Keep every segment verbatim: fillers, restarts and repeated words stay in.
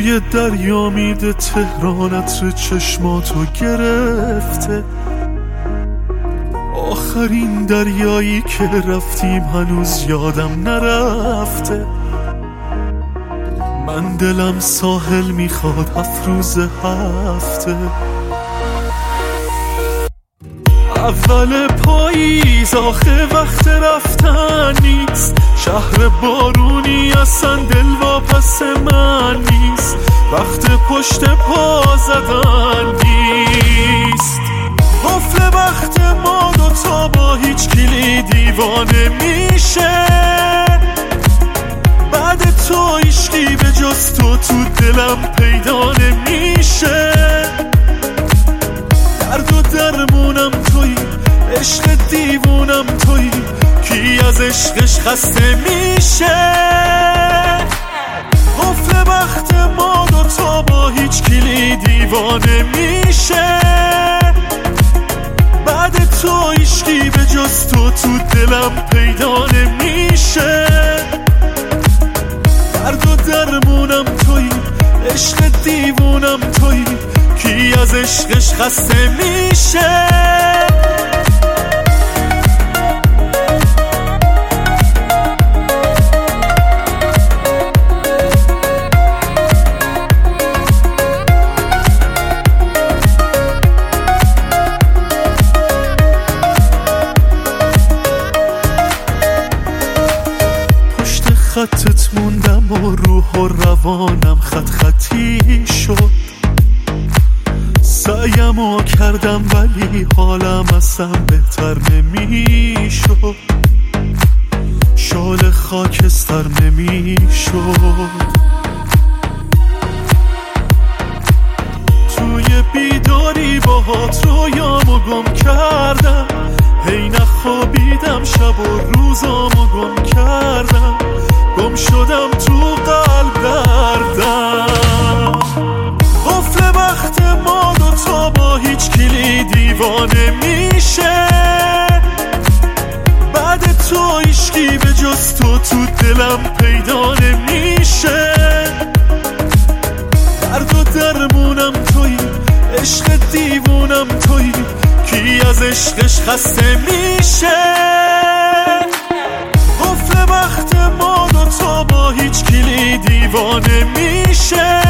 توی دریا میده تهرانت رو چشماتو گرفته. آخرین دریایی که رفتیم هنوز یادم نرفته. من دلم ساحل میخواد هفت روز هفته. اول پاییز آخه وقت رفتن نیست. شهر بارونی اصلا دلواپس من نیست. وقت پشت پا زدن نیست. قفل وقت ما دوتا با هیچ کلی دیوانه میشه. بعد تو عشقی به جز تو تو دلم پیدا نمیشه. درد و درمونم تویی، عشق دیوونم تویی، کی از عشقش خسته میشه. قفل وقت ما دوتا با هیچ کلی دیوانه میشه. بعد تو عشقی به جز تو تو دلم پیدا نمیشه. درد و درمونم تویی، عشق دیوونم تویی، کی از عشقش خسته میشه. پشت خطت موندم و روح و روانم خط خطی شد. سعیمو کردم ولی حالم اصلا بهتر نمیشد. شال خاکستر نمیشد. توی بیداری باهات رویامو گم کردم. هی نخوابیدم شب و روزامو گم کردم. گم شدم تو قلب دردم. قفل وقت ما دوتا با هیچ کلی دیوانه میشه. بعد تو عشقی به جز تو تو دلم پیدا نمیشه. درد و درمونم تویی، عشق دیوونم تویی، کی از عشقش خسته میشه. قفل وقت ما دوتا با هیچ کلی دیوانه میشه.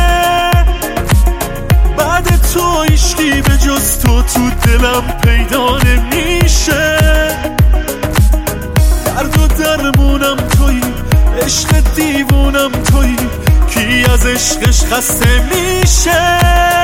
بعد تو عشقی به جز تو تو دلم پیدا نمیشه. درد و درمونم تویی، عشق دیوونم تویی، کی از عشقش خسته میشه.